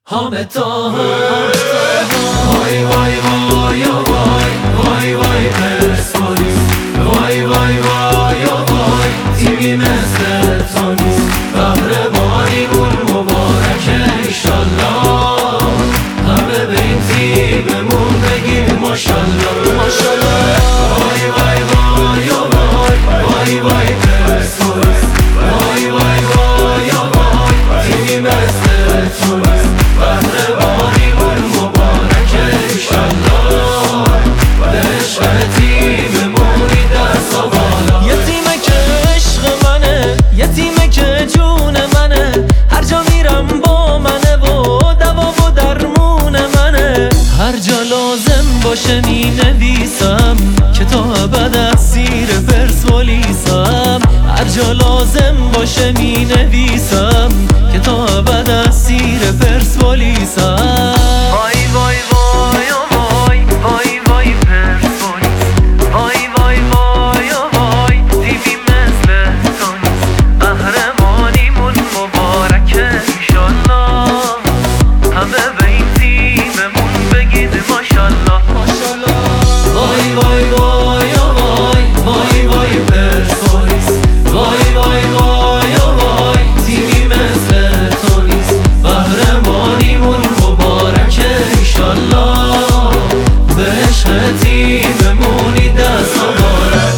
حامد طاهر. وای وای وای وای وای وای پرسپولیس، وای وای وای وای تیمی مثل تو نیست. قهرمانیمون مبارکه ایشالله، همه به این تیممون بگیم ماشالله ماشالله. وای وای وای وای وای وای پرسپولیس، وای وای وای وای تیمی مثل تو نیست. قهرمانیمون مبارکه ایشالله، به عشق تیممونی دست و بالا. یه تیمه که عشق منه، یه تیمه که جون منه، هر جا میرم با منه و دوا و درمون منه. هر جا لازم باشه می نویسم که تا ابد اسیر پرسپولیسم. هر جا لازم باشه می نویسم که تا ابد اسیر پرسپولیسم. وای وای وای وای وای وای پرسپولیس، وای وای وای وای تیمی مثل تو نیست. قهرمانیمون مبارکه ایشالله، همه به این تیممون بگید ماشالله ماشالله. وای وای وای وای وای وای پرسپولیس، وای وای وای وای تیمی مثل تو نیست. قهرمانیمون مبارکه ایشالله، به عشق تیممونی دست و بالا.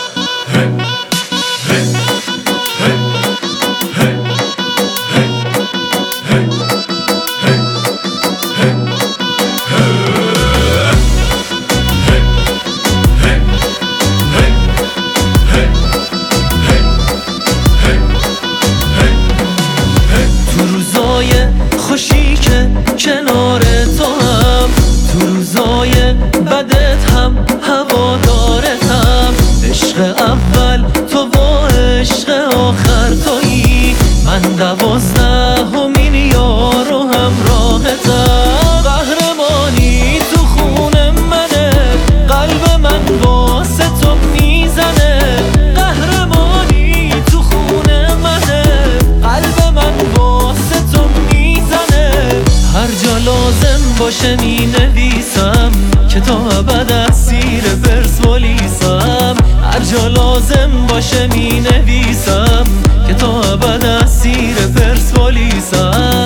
خوشی که کنار تو هم، تو روزای بدت هم هوادارتم. عشق اول تو و عشق آخر تویی، من 12مین یار و همراهتم. قهرمانی تو خون منه، قلب من واسه تو میزنه. قهرمانی تو خون منه، قلب من واسه تو میزنه. هر جا لازم باشه می نویسم که تا ابد اسیر پرسپولیسم. هر جا لازم باشه می نویسم که تا ابد اسیر پرسپولیسم.